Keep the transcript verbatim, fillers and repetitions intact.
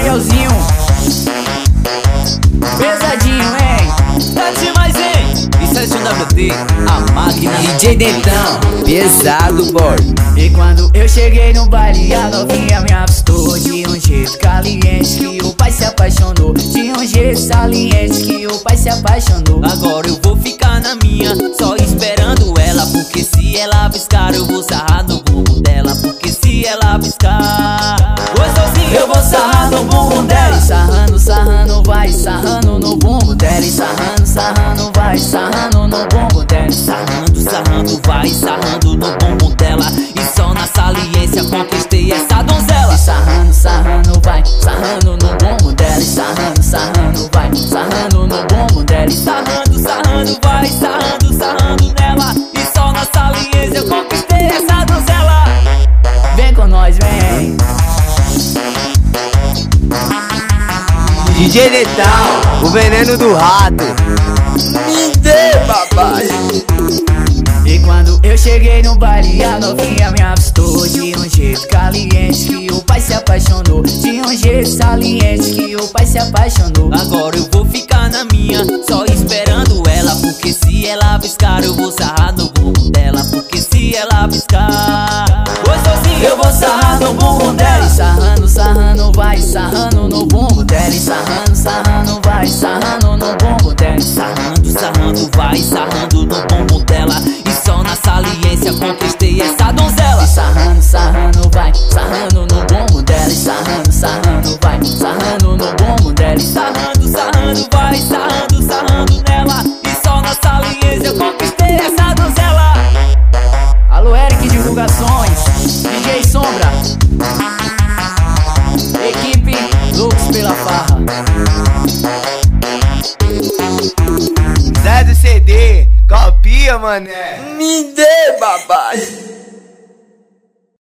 Gabrielzinho, pesadinho, hein? Tá demais, hein? Isso é G W T, a máquina. D J Dentão, pesado, boy. E quando eu cheguei no baile, a novinha me avistou de um jeito caliente que o pai se apaixonou. De um jeito saliente que o pai se apaixonou. Agora eu vou ficar na minha, só esperando ela. Porque se ela piscar, eu vou sarrar no bumbum dela. Porque se ela piscar, gostosinho, eu vou sarrar no bumbum dela. E sarrando, sarrando, vai sarrando no bumbum dela. E sarrando, sarrando, vai sarrando no bumbum dela. Sarrando, sarrando, vai sarrando no bumbum dela. E só na saliência conquistei essa donzela. E sarrando, sarrando, vai sarrando no bumbum dela. E sarrando, sarrando, vai sarrando no bumbum dela. E sarrando, sarrando, vai sarrando, sarrando nela. E só na saliência eu conquistei essa donzela. Vem com nós, vem. D J Dentão, o veneno do rato. Me dê, papai. E quando eu cheguei no baile, a novinha me avistou de um jeito caliente que o pai se apaixonou. De um jeito saliente que o pai se apaixonou. Agora eu vou ficar na minha, só esperando ela. Porque se ela piscar, eu vou sarrar no bumbum dela. Porque se ela piscar, gostosinho, eu vou sarrar no bumbum dela. E sarrando, sarrando, vai sarrando no bumbum dela. E sarrando, sarrando, vai sarrando no bumbum dela. Sarrando, sarrando, vai sarrando no bumbum dela. E só na saliência conquistei essa donzela. E sarrando, sarrando, vai sarrando no bumbum dela. E sarrando, sarrando, vai sarrando no bumbum dela. E Sarrando, sarrando, vai sarrando, sarrando nela. E só na saliência eu conquistei essa donzela. Alô, Eric Divulgações, D J Sombra, equipe Loucos pela Farra. Zé do C D, copia, mané. Me dê, papai.